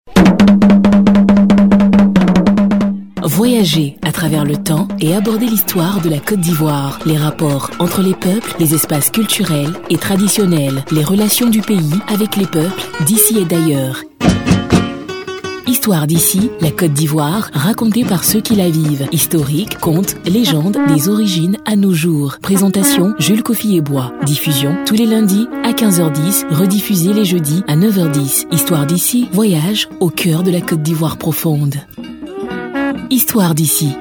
Voyager à travers le temps et aborder l'histoire de la Côte d'Ivoire, les rapports entre les peuples, les espaces culturels et traditionnels, les relations du pays avec les peuples d'ici et d'ailleurs. Histoire d'ici, la Côte d'Ivoire, racontée par ceux qui la vivent. Historique, contes, légendes, des origines à nos jours. Présentation, Jules Kofi-Ebois. Diffusion, tous les lundis à 15h10, rediffusée les jeudis à 9h10. Histoire d'ici, voyage au cœur de la Côte d'Ivoire profonde. Histoire d'ici.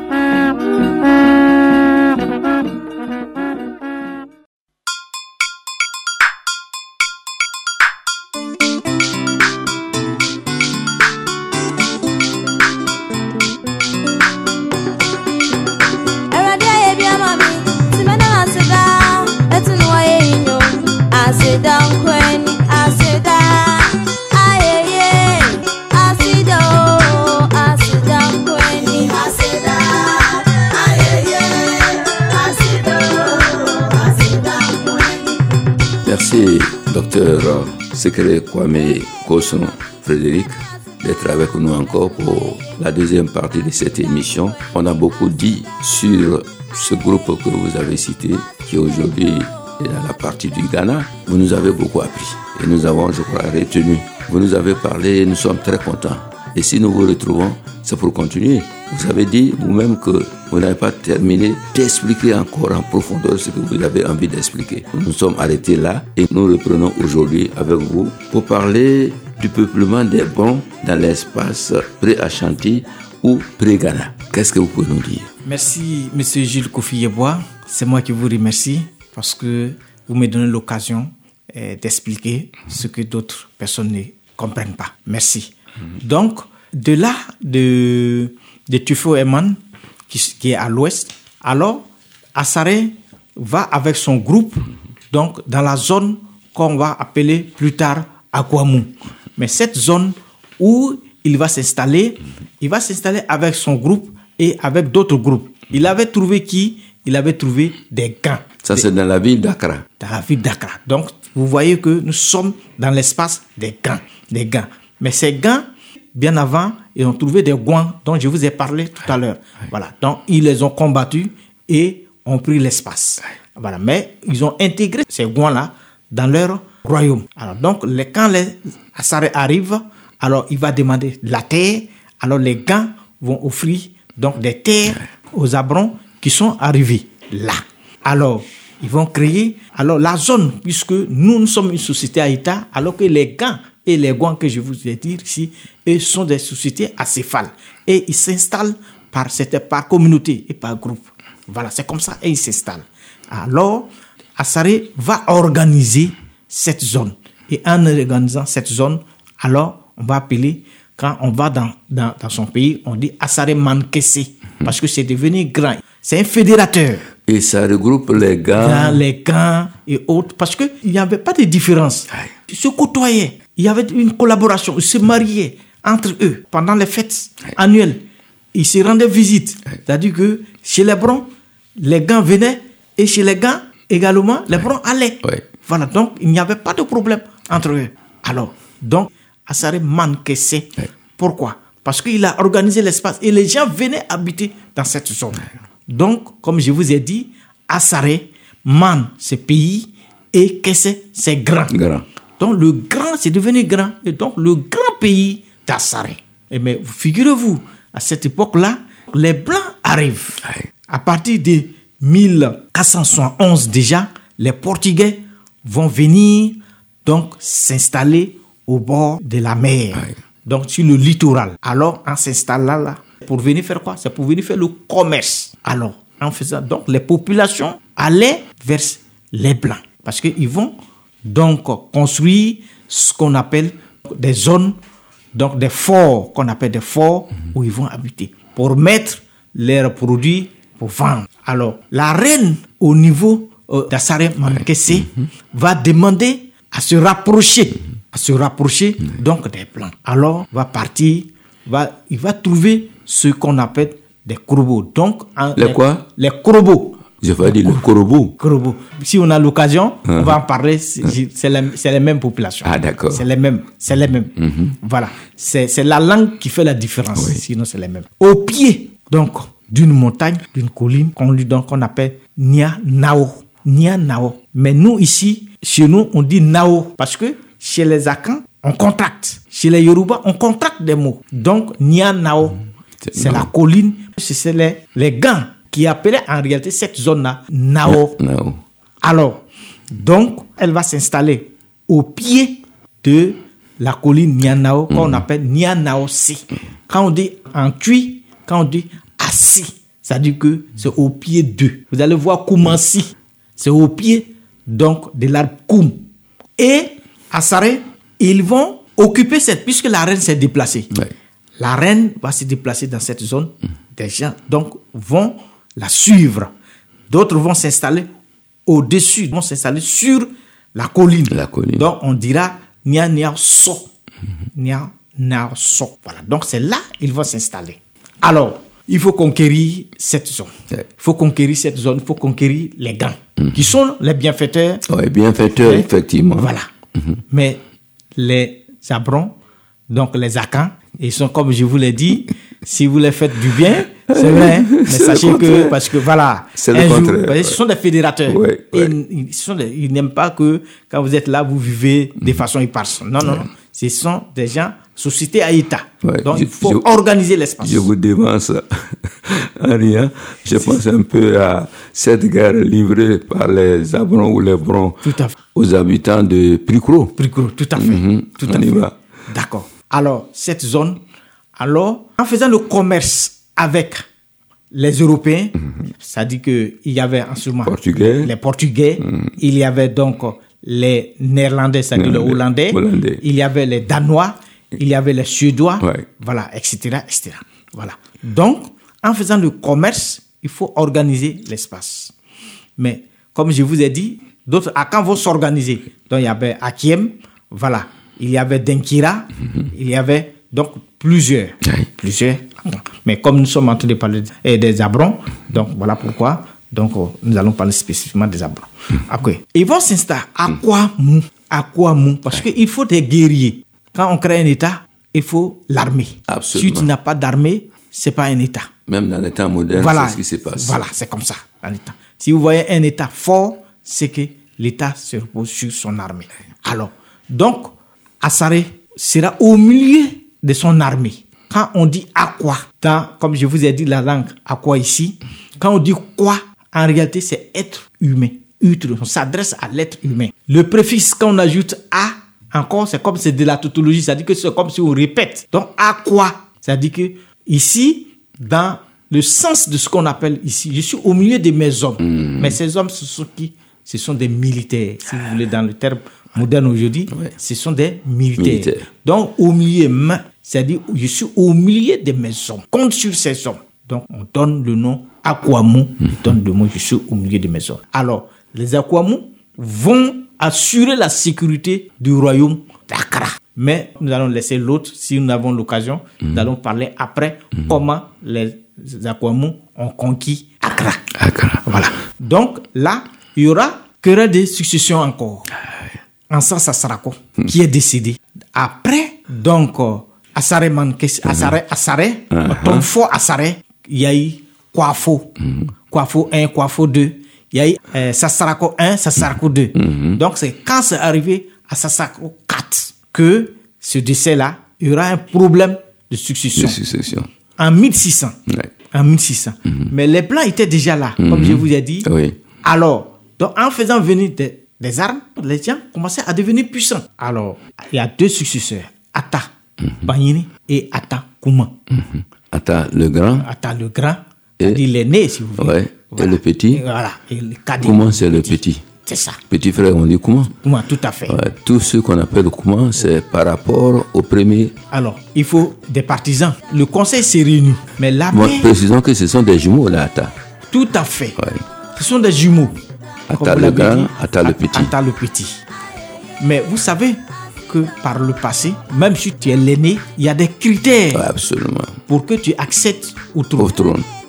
Merci, Dr Sekere Kwame Koson Frédéric, d'être avec nous encore pour la deuxième partie de cette émission. On a beaucoup dit sur ce groupe que vous avez cité, qui aujourd'hui est dans la partie du Ghana. Vous nous avez beaucoup appris et nous avons, je crois, retenu. Vous nous avez parlé et nous sommes très contents. Et si nous vous retrouvons, c'est pour continuer. Vous avez dit vous-même que vous n'avez pas terminé d'expliquer encore en profondeur ce que vous avez envie d'expliquer. Nous nous sommes arrêtés là et nous reprenons aujourd'hui avec vous pour parler du peuplement des Bons dans l'espace pré-Ashanti ou pré-Ghana. Qu'est-ce que vous pouvez nous dire? Merci, M. Jules Kofi-Ebois. C'est moi qui vous remercie parce que vous me donnez l'occasion d'expliquer ce que d'autres personnes ne comprennent pas. Merci. Donc, de là, de Tufo-Eman, qui est à l'ouest, alors Asare va avec son groupe donc, dans la zone qu'on va appeler plus tard Akwamou. Mais cette zone où il va s'installer avec son groupe et avec d'autres groupes. Il avait trouvé qui? Il avait trouvé des Gans. Ça, c'est dans la ville d'Accra. Dans la ville d'Accra. Donc, vous voyez que nous sommes dans l'espace des Gans. Mais ces Gans, bien avant, ils ont trouvé des Gouans dont je vous ai parlé tout à l'heure. Voilà. Donc, ils les ont combattus et ont pris l'espace. Voilà. Mais ils ont intégré ces Gouans-là dans leur royaume. Alors, donc, quand les Asare arrivent, alors il va demander la terre. Alors, les Gans vont offrir donc des terres aux Abrons qui sont arrivés là. Alors, ils vont créer la zone, puisque nous sommes une société à État, alors que les Gans et les Gouans que je vous ai dit ici, eux sont des sociétés acéphales. Et ils s'installent par communauté et par groupe. Voilà, c'est comme ça, et ils s'installent. Alors, Asare va organiser cette zone. Et en organisant cette zone, alors, on va appeler, quand on va dans son pays, on dit Asare Mankese, parce que c'est devenu grand. C'est un fédérateur. Et ça regroupe les Gans. Les Gans et autres, parce qu'il n'y avait pas de différence. Ils se côtoyaient. Il y avait une collaboration. Ils se mariaient entre eux pendant les fêtes annuelles. Ils se rendaient visite. C'est-à-dire que chez les Brons, les Gans venaient et chez les Gans également, les Brons allaient. Voilà, donc il n'y avait pas de problème entre eux. Alors, donc, Asare Mankese. Pourquoi? Parce qu'il a organisé l'espace et les gens venaient habiter dans cette zone. Donc, comme je vous ai dit, Asare, Man, c'est pays, et Kesse, c'est grand. Donc, le grand, c'est devenu grand. Et donc, le grand pays d'Asare. Mais figurez-vous, à cette époque-là, les Blancs arrivent. À partir de 1471 déjà, les Portugais vont venir donc s'installer au bord de la mer. Donc, sur le littoral. Alors, en s'installant là, pour venir faire quoi? C'est pour venir faire le commerce. Alors, en faisant, donc, les populations allaient vers les Blancs. Parce qu'ils vont donc construire ce qu'on appelle des zones, donc des forts, qu'on appelle des forts où ils vont habiter, pour mettre leurs produits pour vendre. Alors, la reine, au niveau d'Asare Mankese, va demander à se rapprocher donc des Blancs. Alors, il va trouver ce qu'on appelle des corbeaux. Donc, les quoi? Les corbeaux. Je vais dire le Korobo. Korobo. Si on a l'occasion, on va en parler. C'est les mêmes populations. Ah, d'accord. C'est les mêmes. Voilà. C'est la langue qui fait la différence. Oui. Sinon, c'est les mêmes. Au pied, donc, d'une montagne, d'une colline, qu'on appelle Nia Nao. Nia Nao. Mais nous, ici, chez nous, on dit Nao. Parce que chez les Akans, on contracte. Chez les Yoruba, on contracte des mots. Donc, Nia Nao, c'est la colline. C'est les gants qui appelaient en réalité cette zone-là Nao. Nao. Alors, donc, elle va s'installer au pied de la colline Nia Nao, qu'on appelle Nia Nao Si. Quand on dit en cuit, quand on dit assis, ça dit que c'est au pied d'eux. Vous allez voir Koumansi, c'est au pied donc de l'arbre Koum. Et à Saré, ils vont occuper puisque la reine s'est déplacée. Ouais. La reine va se déplacer dans cette zone. Des gens donc vont la suivre. D'autres vont s'installer au-dessus, vont s'installer sur la colline. Donc on dira Nia Nia So. Nia Nia So. Voilà. Donc c'est là ils vont s'installer. Alors, il faut conquérir cette zone. Il faut conquérir cette zone, il faut conquérir les gants, qui sont les bienfaiteurs. Oui, bienfaiteurs, effectivement. Voilà. Mais les Abrons, donc les Akans, ils sont, comme je vous l'ai dit, si vous les faites du bien, c'est vrai, mais sachez que, parce que voilà, c'est le contraire. Parce que ce sont des fédérateurs. Ouais. Ils n'aiment pas que quand vous êtes là, vous vivez de façon éparse. Non. Ce sont des gens, société à État. Ouais. Donc, il faut organiser l'espace. Je vous devance, Henri. Je pense un peu à cette guerre livrée par les Abrons ou les Brons aux habitants de Pricro. Pricro, tout à fait. Tout à fait. D'accord. Alors, cette zone, en faisant le commerce avec les Européens, ça dit qu'il y avait en ce moment les Portugais, il y avait donc les Néerlandais, c'est-à-dire les Hollandais, il y avait les Danois, il y avait les Suédois, voilà, etc., etc. Voilà. Donc, en faisant le commerce, il faut organiser l'espace. Mais, comme je vous ai dit, d'autres Akans vont s'organiser. Donc, il y avait Akiem, voilà. Il y avait Denkira, il y avait donc plusieurs. Mais comme nous sommes en train de parler des Abrons, donc voilà pourquoi donc, nous allons parler spécifiquement des Abrons. Okay. Ils vont s'installer à Kouamou, parce qu'il faut des guerriers. Quand on crée un État, il faut l'armée. Absolument. Si tu n'as pas d'armée, ce n'est pas un État. Même dans l'État moderne, c'est ce qui se passe. Voilà, c'est comme ça. Dans l'État. Si vous voyez un État fort, c'est que l'État se repose sur son armée. Alors, donc, Asare sera au milieu de son armée. Quand on dit Akwa, comme je vous ai dit la langue Akwa ici, quand on dit quoi, en réalité c'est être humain. On s'adresse à l'être humain. Le préfixe quand on ajoute A, encore c'est comme c'est de la tautologie, c'est-à-dire que c'est comme si on répète. Donc Akwa, c'est-à-dire que ici, dans le sens de ce qu'on appelle ici, je suis au milieu de mes hommes. Mais ces hommes, ce sont qui? Ce sont des militaires, si vous voulez, dans le terme moderne aujourd'hui, ce sont des militaires. Donc, au milieu, c'est-à-dire, je suis au milieu de mes hommes, compte sur ces hommes. Donc, on donne le nom Akwamou, on donne le mot, je suis au milieu de mes hommes. Alors, les Akwamou vont assurer la sécurité du royaume d'Accra. Mais nous allons laisser l'autre, si nous avons l'occasion, nous allons parler après comment les Akwamou ont conquis Accra. Voilà. Donc, là, il y aura querelle de succession encore. Ansa Sassarako, qui est décédé. Après, donc, Asare, Tonfo Asare, il y a eu Kwafo. Kwafo 1, Kwafo 2. Il y a eu Sassarako 1, Sassarako 2. Donc, c'est quand c'est arrivé à Sassarako 4 que ce décès-là, il y aura un problème de succession. En 1600. En 1600. Mais les plans étaient déjà là, comme je vous ai dit. Alors, donc, en faisant venir des armes, les gens commençaient à devenir puissants. Alors, il y a deux successeurs, Atta Banyini et Atta Kouma. Atta le grand, c'est-à-dire l'aîné, si vous voulez. Et le petit. Voilà. Et le cadet. Kouma, c'est le petit. C'est ça. Petit frère, on dit Kouma. Kouma, tout à fait. Tout ce qu'on appelle Kouma, c'est par rapport au premier. Alors, il faut des partisans. Le conseil s'est réuni. Mais là, précisons que ce sont des jumeaux, là, Atta. Tout à fait. Ce sont des jumeaux. Atta le grand, Atta le petit. Atta le petit. Mais vous savez que par le passé, même si tu es l'aîné, il y a des critères absolument. Pour que tu accèdes au trône.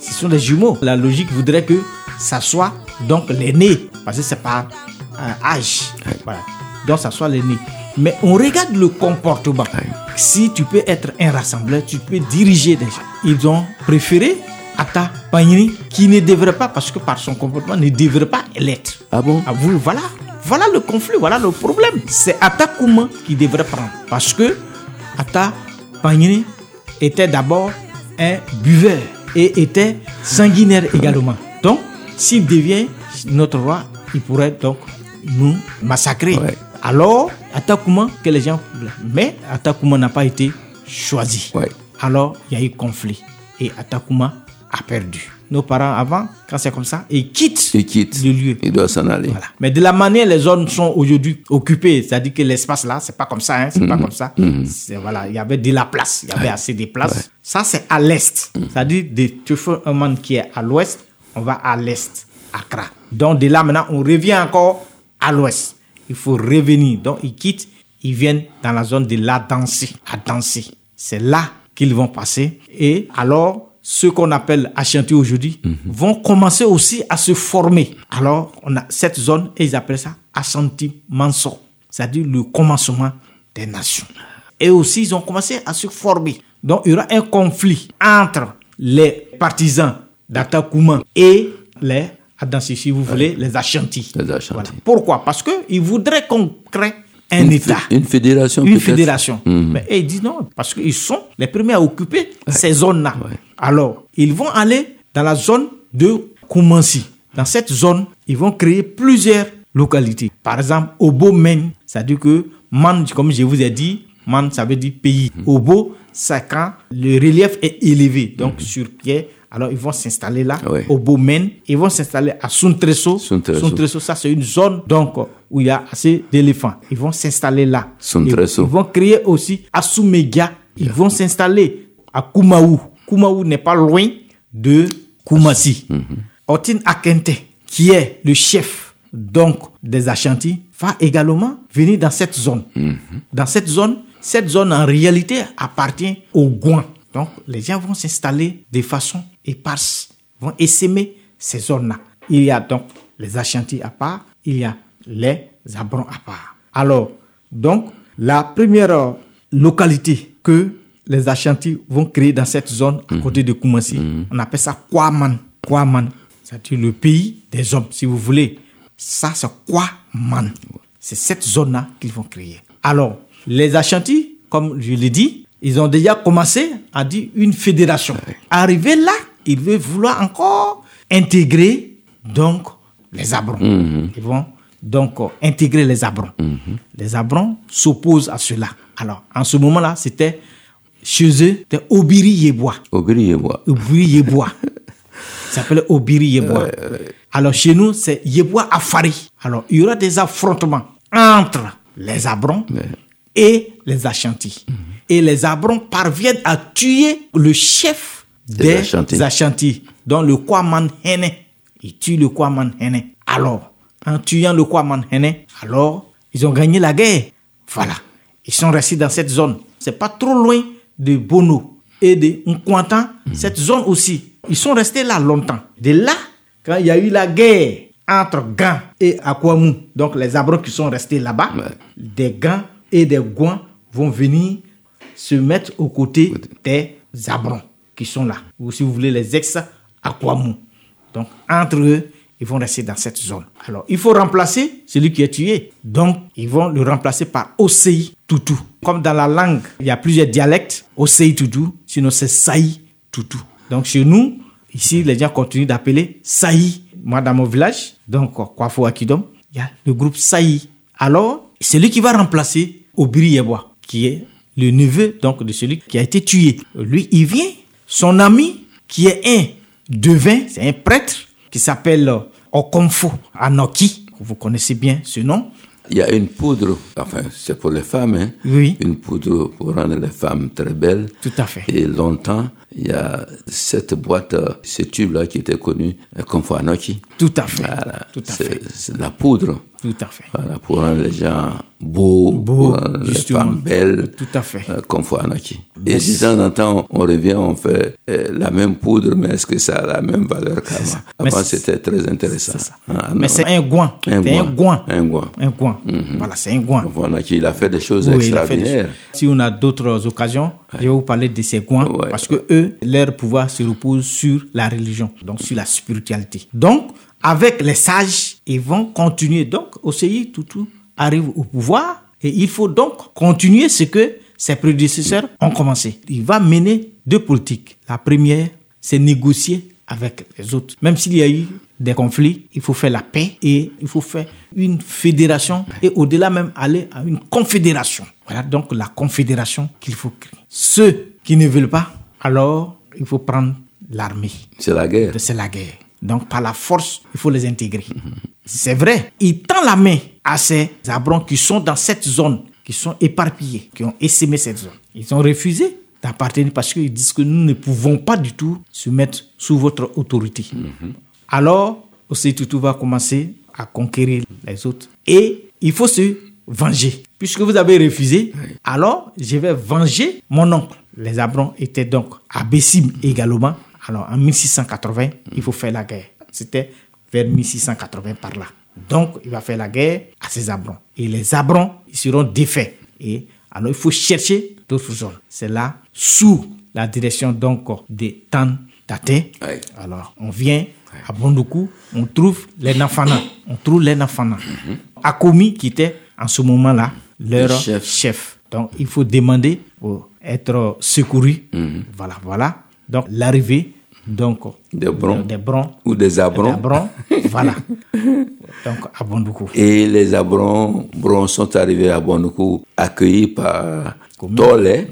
Ce sont des jumeaux. La logique voudrait que ça soit donc l'aîné, parce que c'est par âge. Voilà. Donc ça soit l'aîné. Mais on regarde le comportement. Si tu peux être un rassembleur, tu peux diriger des gens. Ils ont préféré Atta Panyini, qui ne devrait pas, parce que par son comportement, ne devrait pas l'être. Ah bon? Ah, voilà le conflit, voilà le problème. C'est Atta Kouma qui devrait prendre. Parce que Atta Panyini était d'abord un buveur et était sanguinaire également. Donc, s'il devient notre roi, il pourrait donc nous massacrer. Ouais. Alors, Atta Kouma, que les gens... Mais Atta Kouma n'a pas été choisi. Ouais. Alors, il y a eu conflit. Et Atta Kouma a perdu. Nos parents, avant, quand c'est comme ça, ils quittent le lieu. Il doit s'en aller. Voilà. Mais de la manière, les zones sont aujourd'hui occupées. C'est-à-dire que l'espace là, c'est pas comme ça. C'est pas comme ça. Voilà, il y avait de la place. Il y avait assez de place. Ouais. Ça, c'est à l'est. C'est-à-dire, de Tufo-Oman qui est à l'ouest, on va à l'est, Accra. Donc, de là, maintenant, on revient encore à l'ouest. Il faut revenir. Donc, ils quittent. Ils viennent dans la zone de la danser, à danser. C'est là qu'ils vont passer. Et alors, ceux qu'on appelle Ashanti aujourd'hui vont commencer aussi à se former. Alors, on a cette zone et ils appellent ça Ashanti Manso, c'est-à-dire le commencement des nations. Et aussi, ils ont commencé à se former. Donc, il y aura un conflit entre les partisans d'Atta Kouma et les Adansi, si vous voulez, les Ashanti. Les Ashanti. Voilà. Pourquoi? Parce qu'ils voudraient qu'on crée un État. Une fédération. Une fédération. Mais ils disent non, parce qu'ils sont les premiers à occuper ces zones-là. Ouais. Alors, ils vont aller dans la zone de Koumansi. Dans cette zone, ils vont créer plusieurs localités. Par exemple, Obo-Men, c'est-à-dire que Man, comme je vous ai dit, Man, ça veut dire pays. Obo, c'est quand le relief est élevé, donc sur pied. Alors, ils vont s'installer là, au Bomen. Ils vont s'installer à Suntresso. Suntresso, ça, c'est une zone donc, où il y a assez d'éléphants. Ils vont s'installer là. Suntresso. Ils vont créer aussi à Soumegia. Ils vont s'installer à Koumaou. Koumaou n'est pas loin de Koumassi. Otin Akente, qui est le chef donc, des Ashanti, va également venir dans cette zone. Dans cette zone, en réalité, appartient aux Gouan. Donc, les gens vont s'installer de façon éparse, vont essaimer ces zones-là. Il y a donc les Ashanti à part, il y a les Abrons à part. Alors, donc, la première localité que les Ashanti vont créer dans cette zone, à côté de Koumassi, on appelle ça Kwaman. Kwaman, c'est-à-dire le pays des hommes, si vous voulez. Ça, c'est Kwaman. C'est cette zone-là qu'ils vont créer. Alors, les Ashanti, comme je l'ai dit, ils ont déjà commencé à dire une fédération. Arrivé là, ils veulent vouloir encore intégrer donc les Abrons. Ils vont donc intégrer les Abrons. Les Abrons s'opposent à cela. Alors, en ce moment-là, c'était chez eux, c'était Obiri Yeboah. Obiri Yeboah. Obiri Yeboah. Ça s'appelle Obiri Yeboah. Alors, chez nous, c'est Yeboah Afari. Alors, il y aura des affrontements entre les Abrons et les Ashanti. Et les Abrons parviennent à tuer le chef des Ashanti, dont le Kwaman Hene. Ils tuent le Kwaman Hene. Alors, en tuant le Kwaman Hene, alors, ils ont gagné la guerre. Voilà. Ils sont restés dans cette zone. C'est pas trop loin de Bono et de Nkwantan. Cette zone aussi. Ils sont restés là longtemps. De là, quand il y a eu la guerre entre Gans et Akwamou, donc les Abrons qui sont restés là-bas, des Gans et des Gouan vont venir se mettre aux côtés des Abrons qui sont là. Ou si vous voulez, les ex-Akwamou. Donc, entre eux, ils vont rester dans cette zone. Alors, il faut remplacer celui qui est tué. Donc, ils vont le remplacer par Osei Tutu. Comme dans la langue, il y a plusieurs dialectes. Osei Tutu, sinon c'est Saï Tutu. Donc, chez nous, ici, les gens continuent d'appeler Saï. Moi, dans mon village, donc, Kwafo Akidom, il y a le groupe Saï. Alors, c'est lui qui va remplacer Obiri Yeboah, qui est le neveu donc, de celui qui a été tué. Lui, il vient. Son ami, qui est un devin, c'est un prêtre, qui s'appelle Okomfo Anoki. Vous connaissez bien ce nom. il y a une poudre, enfin, c'est pour les femmes, hein. Oui. Une poudre pour rendre les femmes très belles. Tout à fait. Et longtemps, il y a cette boîte, ce tube-là qui était connu comme Fuanoki. Tout à fait. Voilà. Tout à fait. C'est de la poudre. Tout à fait. Voilà, pour rendre les gens beaux, pour rendre les femmes belles. Tout à fait. Comme Fuanoki. Et de temps en temps, on revient, on fait la même poudre, mais est-ce que ça a la même valeur qu'avant? Avant, c'était très intéressant. Mais c'est un gouin. Un gouin. Voilà, c'est un gouin. Fuanoki, il a fait des choses extraordinaires. Si on a d'autres occasions, je vais vous parler de ces gouins, parce que eux, leur pouvoir se repose sur la religion, donc sur la spiritualité. Donc, avec les sages, ils vont continuer. Donc, Osei Tutu arrive au pouvoir et il faut donc continuer ce que ses prédécesseurs ont commencé. Il va mener deux politiques. La première, c'est négocier avec les autres. Même s'il y a eu des conflits, il faut faire la paix et il faut faire une fédération et au-delà même aller à une confédération. Voilà donc la confédération qu'il faut créer. Ceux qui ne veulent pas, alors il faut prendre l'armée. C'est la guerre. C'est la guerre. Donc, par la force, il faut les intégrer. C'est vrai. Il tend la main à ces Abrons qui sont dans cette zone, qui sont éparpillés, qui ont essaimé cette zone. Ils ont refusé d'appartenir parce qu'ils disent que nous ne pouvons pas du tout se mettre sous votre autorité. Alors, Osei Tutu va commencer à conquérir les autres. Et il faut se venger. Puisque vous avez refusé, alors je vais venger mon oncle. Les Abrons étaient donc à Bessim également. Alors, en 1680, il faut faire la guerre. C'était vers 1680 par là. Donc, il va faire la guerre à ces Abrons. Et les Abrons, ils seront défaits. Et alors, il faut chercher d'autres zones. C'est là, sous la direction donc des Tan Daté. Alors, on vient à Bondoukou, on trouve les Nafana. Akomi, qui était en ce moment-là leur chef. Donc, il faut demander pour être secouru. Voilà. Donc, l'arrivée des Brons ou des Abrons. Voilà. Donc, à Bondoukou. Et les Brons sont arrivés à Bondoukou accueillis par Tolé,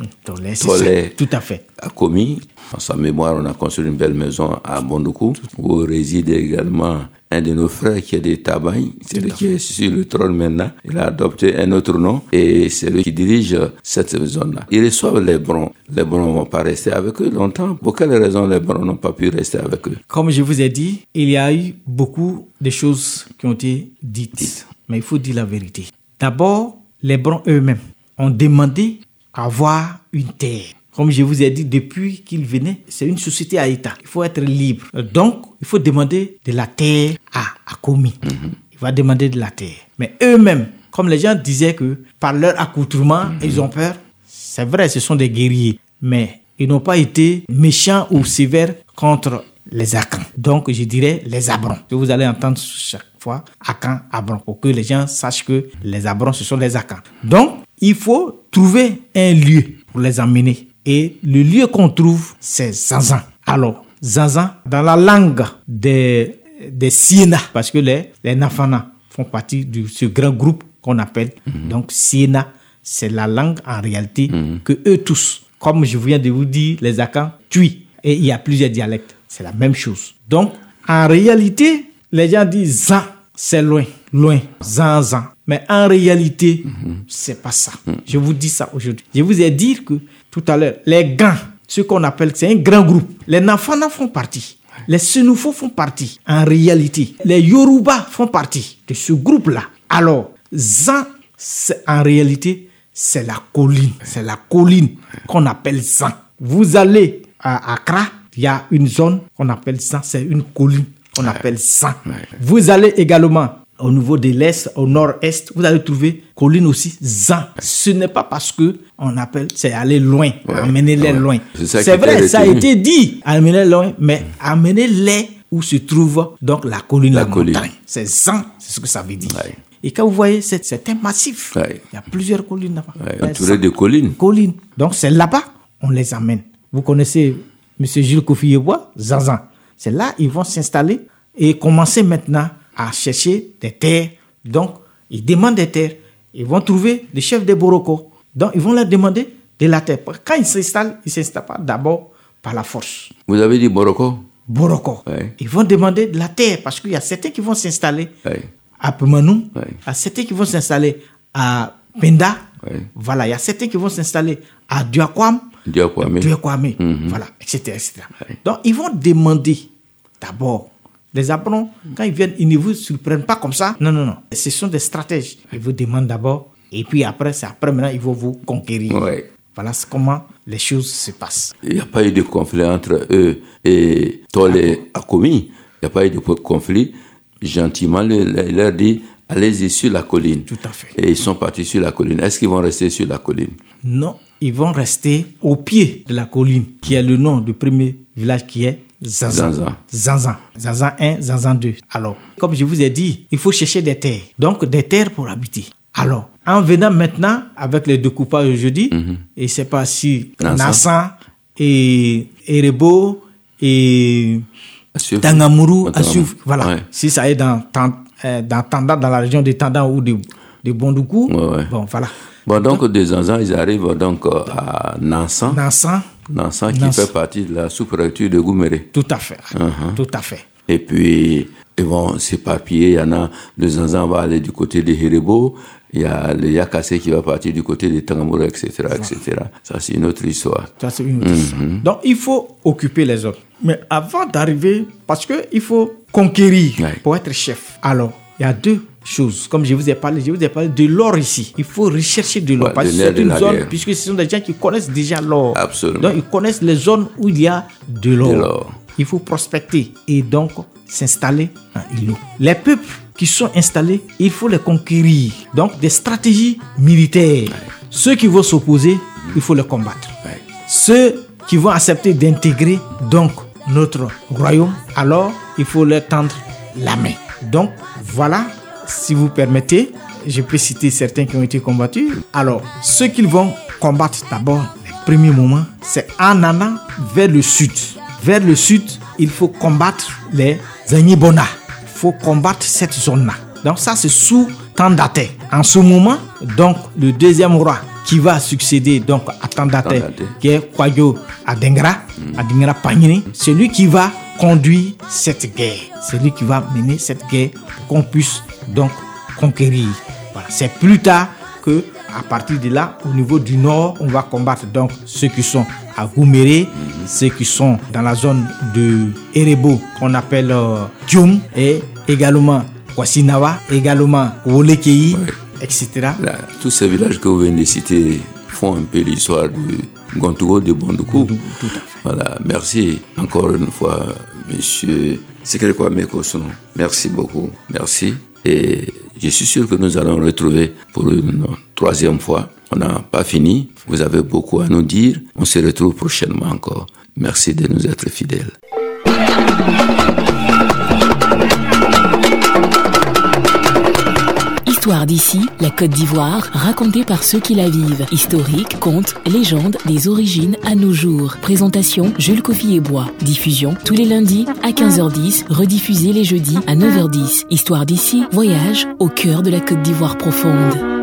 tout à fait. Akomi. En sa mémoire, on a construit une belle maison à Bondoukou où réside également un de nos frères qui est de Tabaï, c'est lui qui est sur le trône maintenant. Il a adopté un autre nom et c'est lui qui dirige cette zone-là. Ils reçoivent les Brons. Les Brons ne vont pas rester avec eux longtemps. Pour quelles raisons les Brons n'ont pas pu rester avec eux? Comme je vous ai dit, il y a eu beaucoup de choses qui ont été dites. Mais il faut dire la vérité. D'abord, les Brons eux-mêmes ont demandé à avoir une terre. Comme je vous ai dit, depuis qu'ils venaient, c'est une société à État. Il faut être libre. Donc, il faut demander de la terre à Akomi. Il va demander de la terre. Mais eux-mêmes, comme les gens disaient que par leur accoutrement, ils ont peur. C'est vrai, ce sont des guerriers. Mais ils n'ont pas été méchants ou sévères contre les Akans. Donc, je dirais les Abrons. Que vous allez entendre chaque fois Akan, Abron. Pour que les gens sachent que les Abrons, ce sont les Akans. Donc, il faut trouver un lieu pour les emmener. Et le lieu qu'on trouve, c'est Zanzan. Alors, Zanzan, dans la langue des Siena, parce que les Nafana font partie de ce grand groupe qu'on appelle donc Siena, c'est la langue en réalité que eux tous, comme je viens de vous dire, les Akans, Tui, et il y a plusieurs dialectes, c'est la même chose. Donc, en réalité, les gens disent Zan, c'est loin, Zanzan. Mais en réalité, c'est pas ça. Je vous dis ça aujourd'hui. Je vous ai dit que tout à l'heure, les Gans, ce qu'on appelle, c'est un grand groupe. Les Nafana font partie. Les Senufo font partie. En réalité, les Yoruba font partie de ce groupe-là. Alors, Zan, en réalité, c'est la colline. C'est la colline qu'on appelle Zan. Vous allez à Accra, il y a une zone qu'on appelle Zan. C'est une colline qu'on appelle Zan. Vous allez également au niveau de l'Est, au Nord-Est, vous allez trouver colline aussi, Zan. Ce n'est pas parce que on appelle, c'est aller loin, amener-les loin. C'est vrai, ça a été dit, amener loin, mais amener-les où se trouve donc la colline, la montagne. C'est Zan, c'est ce que ça veut dire. Et quand vous voyez, c'est un massif. Il y a plusieurs collines là-bas. Entouré de collines. Donc c'est là-bas, on les amène. Vous connaissez M. Jules Kofi Yeboah, Zanzan. C'est là, ils vont s'installer et commencer maintenant à chercher des terres. Donc, ils demandent des terres. Ils vont trouver des chefs de Boroko. Donc, ils vont leur demander de la terre. Quand ils s'installent pas d'abord par la force. Vous avez dit Boroko? Boroko. Ils vont demander de la terre parce qu'il y a certains qui vont s'installer à Pemanou, Ouais. il y a certains qui vont s'installer à Penda, Ouais. voilà, il y a certains qui vont s'installer à Duakwam, Diakwame. voilà, etc. Donc, ils vont demander d'abord. Les Apprenants, quand ils viennent, ils ne vous surprennent pas comme ça. Non. Ce sont des stratèges. Ils vous demandent d'abord, et puis après, c'est après maintenant, ils vont vous conquérir. Ouais. Voilà comment les choses se passent. Il n'y a pas eu de conflit entre eux et Tole Akomi. Il n'y a pas eu de conflit. Gentiment, il leur dit, allez-y sur la colline. Tout à fait. Et ils sont partis sur la colline. Est-ce qu'ils vont rester sur la colline? Non, ils vont rester au pied de la colline, qui est le nom du premier village qui est Zanzan. Zanzan 1, Zanzan 2. Alors, comme je vous ai dit, il faut chercher des terres. Donc, des terres pour habiter. Alors, en venant maintenant, avec les découpages aujourd'hui, et c'est pas si Nassan et Erebo et Tangamuru, Assouf, voilà. Ouais. Si ça est dans Tanda, dans la région de Tanda ou de Bondoukou, bon, voilà. Bon, donc, des Zanzan, ils arrivent donc à Nassan. Nassan qui fait partie de la sous-préfecture de Gouméré. Tout à fait. Tout à fait. Et puis, ils vont s'éparpiller. Il y en a, le Zanzan va aller du côté de Herebo. Il y a le Yakassé qui va partir du côté de Tangamura, etc., etc. Ça, c'est une autre histoire. Donc, il faut occuper les autres. Mais avant d'arriver, parce qu'il faut conquérir pour être chef. Alors, il y a deux choses. Comme je vous ai parlé de l'or ici. Il faut rechercher de l'or. Parce que c'est une zone, puisque ce sont des gens qui connaissent déjà l'or. Absolument. Donc, ils connaissent les zones où il y a de l'or. Il faut prospecter et donc s'installer en îlot. Les peuples qui sont installés, il faut les conquérir. Donc, des stratégies militaires. Ceux qui vont s'opposer, il faut les combattre. Ceux qui vont accepter d'intégrer donc notre royaume, alors il faut leur tendre la main. Donc, voilà, si vous permettez, je peux citer certains qui ont été combattus. Alors, ceux qu'ils vont combattre d'abord, les premiers moments, c'est en allant vers le sud. Vers le sud, il faut combattre les Zanyibona. Il faut combattre cette zone-là. Donc ça, c'est sous Tandate. En ce moment, donc, le deuxième roi qui va succéder donc à Tandate, qui est Kwayo Adengra Pagnini, c'est lui qui va conduire cette guerre. C'est lui qui va mener cette guerre pour qu'on puisse donc conquérir. Voilà. C'est plus tard que, à partir de là, au niveau du nord, on va combattre donc ceux qui sont à Gouméré, ceux qui sont dans la zone de Erebo, qu'on appelle Djoum, et également Kwasinawa, également Wolekei, etc. Là, tous ces villages que vous venez de citer font un peu l'histoire de Gontougo, de Bondoukou. Tout à fait. Voilà, merci encore une fois, monsieur Sekere Kwame Kosono. Merci beaucoup, merci. Et je suis sûr que nous allons retrouver pour une troisième fois. On n'a pas fini. Vous avez beaucoup à nous dire. On se retrouve prochainement encore. Merci de nous être fidèles. Histoire d'ici, la Côte d'Ivoire, racontée par ceux qui la vivent. Historique, contes, légendes, des origines à nos jours. Présentation, Jules Kofi-Ebois. Diffusion, tous les lundis à 15h10, rediffusée les jeudis à 9h10. Histoire d'ici, voyage au cœur de la Côte d'Ivoire profonde.